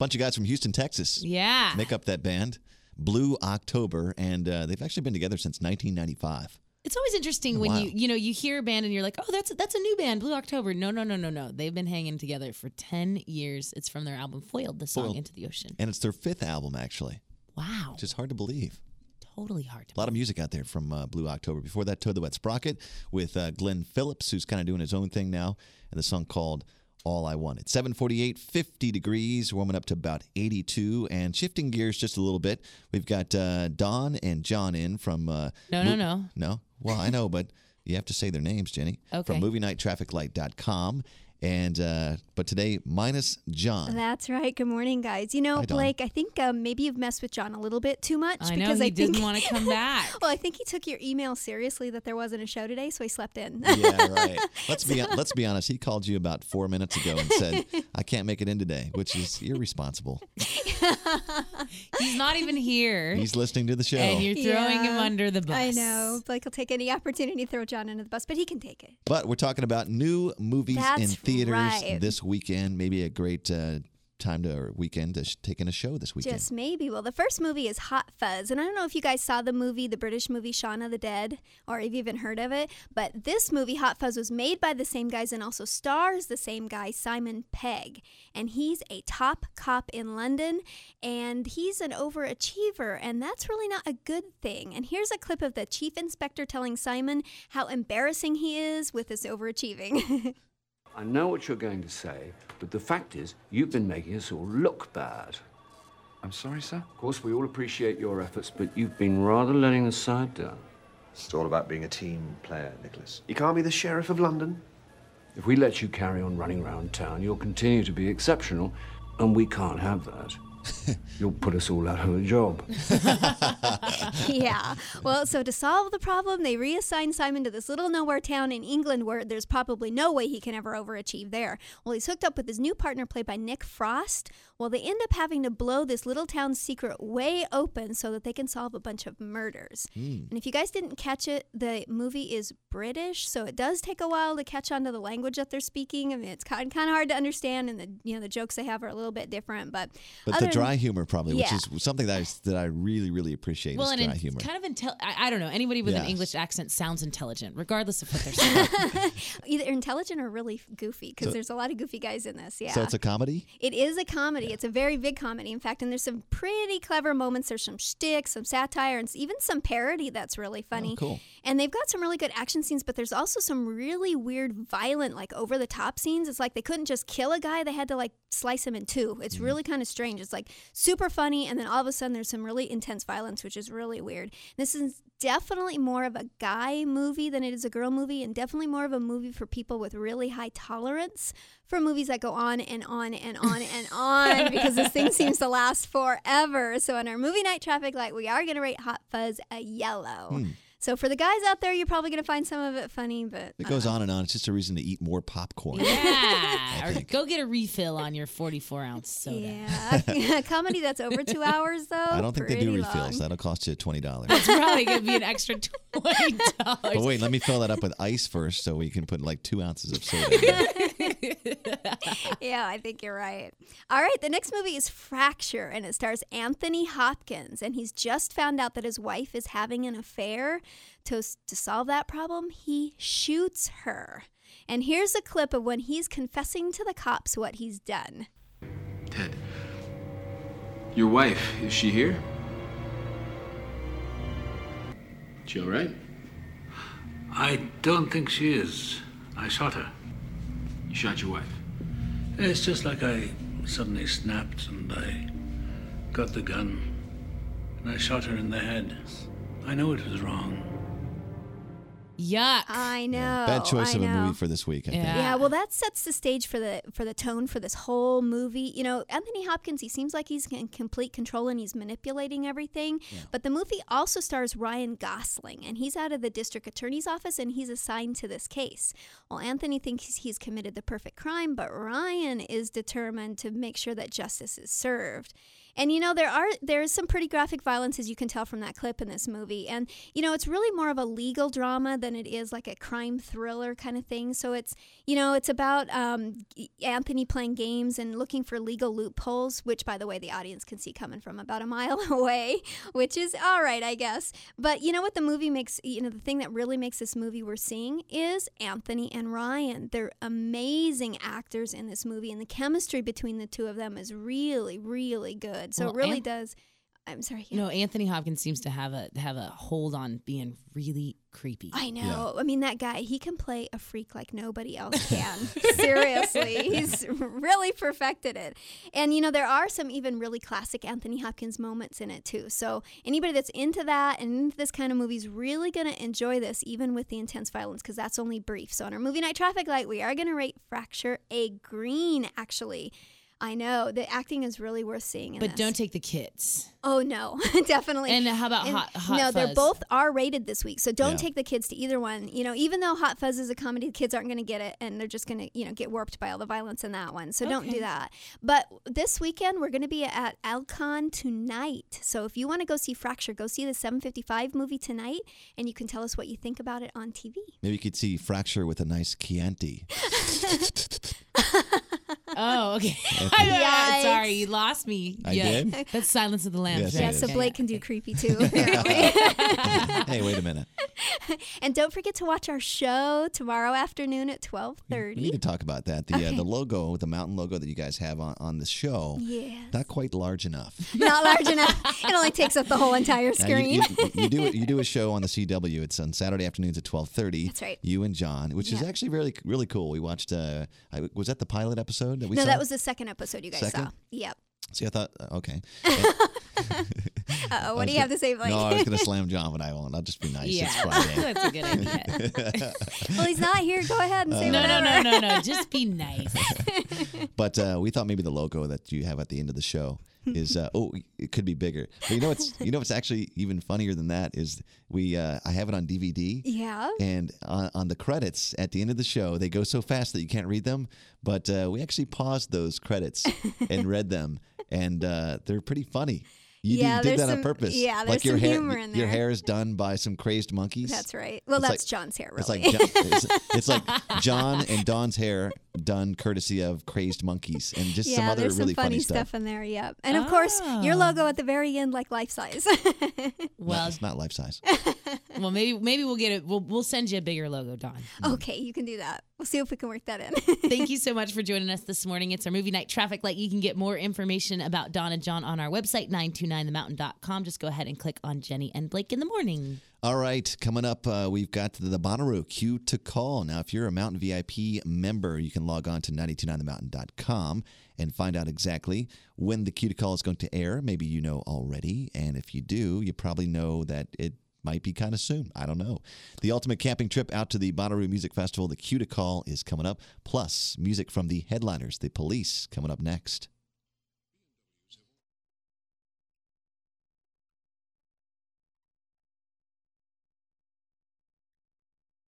bunch of guys from Houston, Texas. Yeah. Make up that band, Blue October, and they've actually been together since 1995. It's always interesting when you hear a band and you're like, oh, that's a new band, Blue October. No. They've been hanging together for 10 years. It's from their album Foiled, the song Into the Ocean. And it's their 5th album, actually. Wow. Which is hard to believe. Totally hard to A lot of music out there from Blue October. Before that, Toad the Wet Sprocket with Glenn Phillips, who's kind of doing his own thing now, and the song called All I Want. It's 7:48, 50 degrees, warming up to about 82, and shifting gears just a little bit. We've got Dawn and John in from... No. No? Well, I know, but you have to say their names, Jenny. Okay. From MovieNightTrafficLight.com. And but today, minus John. That's right. Good morning, guys. You know, Hi, Dawn. Blake, I think maybe you've messed with John a little bit too much. I know, because he I think, didn't want to come back. Well, I think he took your email seriously that there wasn't a show today, so he slept in. Yeah, right. Let's be honest. He called you about 4 minutes ago and said, I can't make it in today, which is irresponsible. He's not even here. He's listening to the show. And you're throwing him under the bus. I know. Blake will take any opportunity to throw John under the bus, but he can take it. But we're talking about new movies in That's theaters right. this weekend. Maybe a great time or weekend to take in a show this weekend. Just maybe. Well, the first movie is Hot Fuzz. And I don't know if you guys saw the British movie Shaun of the Dead, or have you even heard of it. But this movie, Hot Fuzz, was made by the same guys and also stars the same guy, Simon Pegg. And he's a top cop in London, and he's an overachiever, and that's really not a good thing. And here's a clip of the chief inspector telling Simon how embarrassing he is with his overachieving. I know what you're going to say, but the fact is, you've been making us all look bad. I'm sorry, sir? Of course, we all appreciate your efforts, but you've been rather letting the side down. It's all about being a team player, Nicholas. You can't be the Sheriff of London. If we let you carry on running around town, you'll continue to be exceptional, and we can't have that. You'll put us all out of a job. Yeah. Well, so to solve the problem, they reassigned Simon to this little nowhere town in England where there's probably no way he can ever overachieve there. Well, he's hooked up with his new partner played by Nick Frost. Well, they end up having to blow this little town's secret way open so that they can solve a bunch of murders. And if you guys didn't catch it, the movie is British, so it does take a while to catch on to the language that they're speaking. I mean, it's kind of hard to understand, and the jokes they have are a little bit different. But the dry humor probably, Yeah. which is something that I really, really appreciate. Well, is and dry humor. kind of I don't know. Anybody with an Yeah. English accent sounds intelligent, regardless of what they're saying. either intelligent or really goofy, because there's a lot of goofy guys in this. Yeah. So it's a comedy? It is a comedy. It's a very big comedy, in fact, and there's some pretty clever moments. There's some shtick, some satire, and even some parody that's really funny. Oh, cool. And they've got some really good action scenes, but there's also some really weird, violent, like over-the-top scenes. It's like they couldn't just kill a guy. They had to, like, slice him in two. It's really kind of strange. It's, like, super funny, and then all of a sudden there's some really intense violence, which is really weird. This is definitely more of a guy movie than it is a girl movie, and definitely more of a movie for people with really high tolerance for movies that go on and on and on and on, because this thing seems to last forever. So in our movie night traffic light, we are going to rate Hot Fuzz a yellow. So for the guys out there, you're probably going to find some of it funny, but It goes on and on. It's just a reason to eat more popcorn. Yeah. Or think. go get a refill on your 44-ounce soda. yeah, a comedy that's over 2 hours though. I don't think they do pretty refills. long. That'll cost you $20. It's probably going to be an extra $20. But wait, let me fill that up with ice first so we can put like 2 ounces of soda in. Yeah, I think you're right. All right, the next movie is Fracture, and it stars Anthony Hopkins, and he's just found out that his wife is having an affair. To solve that problem, he shoots her. And here's a clip of when he's confessing to the cops what he's done. Ted, your wife, is she here? She all right? I don't think she is. I shot her. You shot your wife? It's just like I suddenly snapped and I got the gun and I shot her in the head. I know it was wrong. Yuck. I know. Bad choice I of a know. movie for this week, I think. Yeah. Yeah, well, that sets the stage for the tone for this whole movie. You know, Anthony Hopkins, he seems like he's in complete control and he's manipulating everything. Yeah. But the movie also stars Ryan Gosling, and he's out of the district attorney's office and he's assigned to this case. Well, Anthony thinks he's committed the perfect crime, but Ryan is determined to make sure that justice is served. And there is some pretty graphic violence, as you can tell from that clip in this movie. And it's really more of a legal drama than it is like a crime thriller kind of thing. So it's about Anthony playing games and looking for legal loopholes, which, by the way, the audience can see coming from about a mile away, which is all right, I guess. But what the movie makes, the thing that really makes this movie we're seeing is Anthony and Ryan. They're amazing actors in this movie, and the chemistry between the two of them is really, really good. So it really does. I'm sorry. Yeah. Anthony Hopkins seems to have a hold on being really creepy. I know. Yeah. I mean, that guy, he can play a freak like nobody else can. Seriously. He's really perfected it. And, there are some even really classic Anthony Hopkins moments in it, too. So anybody that's into that and into this kind of movie is really going to enjoy this, even with the intense violence, because that's only brief. So on our Movie Night Traffic Light, we are going to rate Fracture a green, actually. I know. The acting is really worth seeing in But this. don't take the kids. Oh, no. Definitely. And how about Hot Fuzz? No, they're both R-rated this week, so don't take the kids to either one. Even though Hot Fuzz is a comedy, the kids aren't going to get it, and they're just going to, get warped by all the violence in that one. So don't do that. But this weekend, we're going to be at Alcon tonight. So if you want to go see Fracture, go see the 7:55 movie tonight, and you can tell us what you think about it on TV. Maybe you could see Fracture with a nice Chianti. Oh, okay. Sorry, you lost me. I did? That's Silence of the Lambs. Yes, right? Yeah, so Blake can do creepy too, apparently. Hey, wait a minute. And don't forget to watch our show tomorrow afternoon at 12:30. We need to talk about that. The logo, the mountain logo that you guys have on the show, not quite large enough. Not large enough. It only takes up the whole entire screen. You do a show on the CW. It's on Saturday afternoons at 12:30. That's right. You and John, which is actually really, really cool. We watched, was that the pilot episode that we saw? No, that was the second episode you guys saw. Yep. See, I thought, okay. What do you have to say, Blake? No, I was going to slam John, but I won't. I'll just be nice. Yeah, It's Friday. that's a good idea. Well, he's not here. Go ahead and say whatever. No. Just be nice. But we thought maybe the logo that you have at the end of the show is it could be bigger. But what's actually even funnier than that is I have it on DVD. Yeah. And on the credits at the end of the show, they go so fast that you can't read them. But we actually paused those credits and read them, and they're pretty funny. You did that on purpose. Yeah, there's some humor in there. Your hair is done by some crazed monkeys. That's right. Well, that's John's hair, really. It's like John and Dawn's hair done courtesy of crazed monkeys and just some other there's really some funny stuff in there. Yep. And of course, your logo at the very end, like life size. Well, no, it's not life size. Well, maybe we'll get it. We'll send you a bigger logo, Dawn. Okay, you can do that. We'll see if we can work that in. Thank you so much for joining us this morning. It's our Movie Night Traffic Light. You can get more information about Dawn and John on our website, 929themountain.com. Just go ahead and click on Jenny and Blake in the morning. All right, coming up, we've got the Bonnaroo Cue to Call. Now, if you're a Mountain VIP member, you can log on to 929themountain.com and find out exactly when the Cue to Call is going to air. Maybe you know already, and if you do, you probably know that it might be kind of soon. I don't know. The ultimate camping trip out to the Bonnaroo Music Festival, the Cue to Call, is coming up. Plus, music from the headliners, the Police, coming up next.